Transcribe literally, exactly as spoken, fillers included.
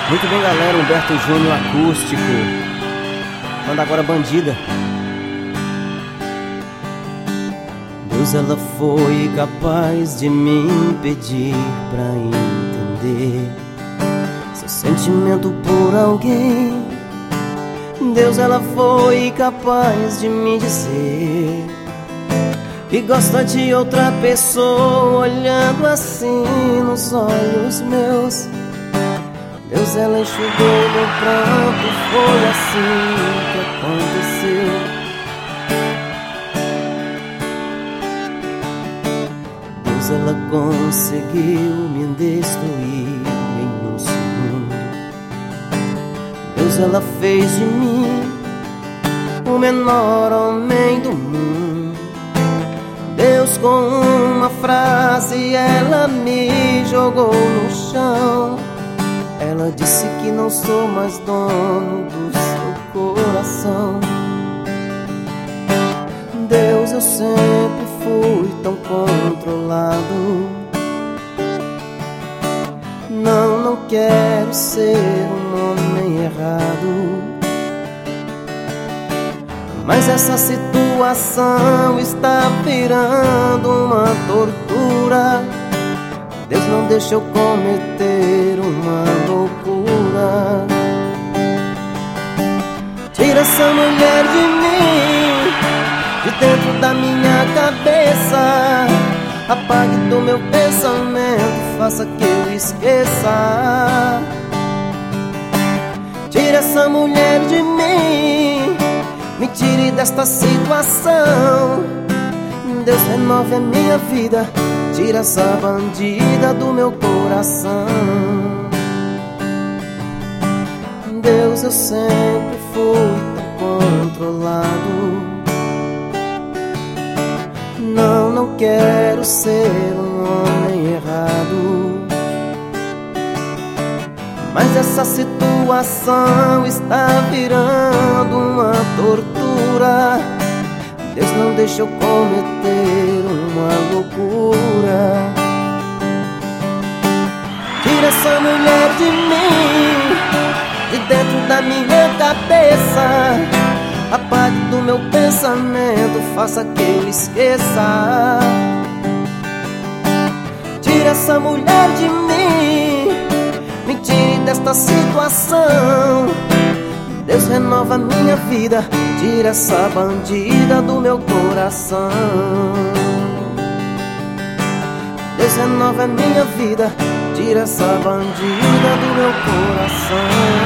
Muito bem, galera, Humberto Júnior acústico. Manda agora Bandida. Deus, ela foi capaz de me impedir pra entender seu sentimento por alguém. Deus, ela foi capaz de me dizer que gosta de outra pessoa, olhando assim nos olhos meus. Deus, ela enxugou meu pranto, foi assim que aconteceu. Deus, ela conseguiu me destruir em um segundo. Deus, ela fez de mim o menor homem do mundo. Deus, com uma frase, ela me jogou no chão. Ela disse que não sou mais dono do seu coração. Deus, eu sempre fui tão controlado. Não, não quero ser um homem errado, mas essa situação está virando uma tortura. Deus, não deixa eu cometer uma loucura. Tira essa mulher de mim, de dentro da minha cabeça. Apague do meu pensamento, faça que eu esqueça. Tira essa mulher de mim, me tire desta situação. Deus, renove a minha vida, tira essa bandida do meu coração. Deus, eu sempre fui tão controlado. Não, não quero ser um homem errado, mas essa situação está virando uma tortura. Deus, não deixa eu cometer uma loucura. Tira essa mulher de mim, de dentro da minha cabeça. Apague do meu pensamento, faça que eu esqueça. Tira essa mulher de mim, me tire desta situação. Deus, renova minha vida, tira essa bandida do meu coração. Deus, renova minha vida, tira essa bandida do meu coração.